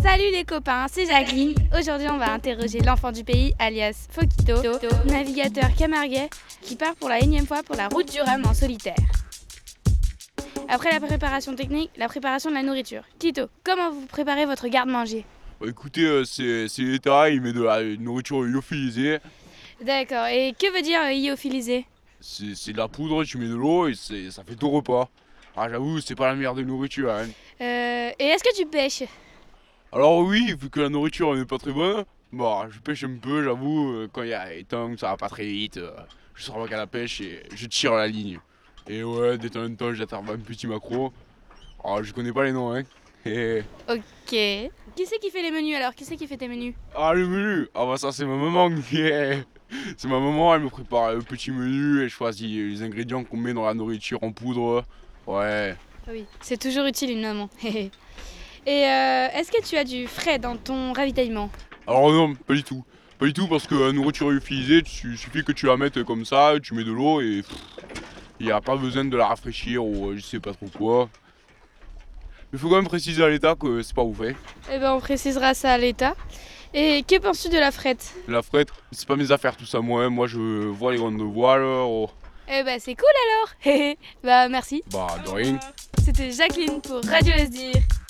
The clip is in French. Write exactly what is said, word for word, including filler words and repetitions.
Salut les copains, c'est Jacqueline. Aujourd'hui, on va interroger l'enfant du pays, alias Fokito, navigateur camarguais qui part pour la énième fois pour la route du Rhum en solitaire. Après la préparation technique, la préparation de la nourriture. Kito, comment vous préparez votre garde-manger? Bah écoutez, euh, c'est, c'est l'État, il met de la nourriture lyophilisée. D'accord, et que veut dire euh, lyophiliser? C'est, c'est de la poudre, tu mets de l'eau et c'est, ça fait ton repas. Ah j'avoue, c'est pas la meilleure des nourritures. Hein. Euh, et est-ce que tu pêches? Alors oui, vu que la nourriture n'est pas très bonne, bah je pêche un peu, j'avoue, euh, quand il y a des temps où ça va pas très vite, euh, je sors à la pêche et je tire la ligne. Et ouais, de temps en temps, j'attrape un petit maquereau. Ah je connais pas les noms, hein. Et... Ok. Qui c'est qui fait les menus alors? Qui c'est qui fait tes menus? Ah le menu. Ah bah ça c'est ma maman qui est... C'est ma maman, elle me prépare le petit menu, elle choisit les ingrédients qu'on met dans la nourriture en poudre. Ouais. Oui, c'est toujours utile une maman. Et euh, est-ce que tu as du frais dans ton ravitaillement? Alors non, pas du tout. Pas du tout parce que la nourriture lyophilisée, il suffit que tu la mettes comme ça, tu mets de l'eau et il n'y a pas besoin de la rafraîchir ou je sais pas trop quoi. Il faut quand même préciser à l'État que c'est pas ouf. Hein. Eh ben on précisera ça à l'État. Et que penses-tu de la frette? La frette, c'est pas mes affaires tout ça, moi, hein. Moi je vois les grandes voiles. Oh. Eh ben c'est cool alors. Bah merci. Bah de rien. C'était Jacqueline pour Radio S D I R.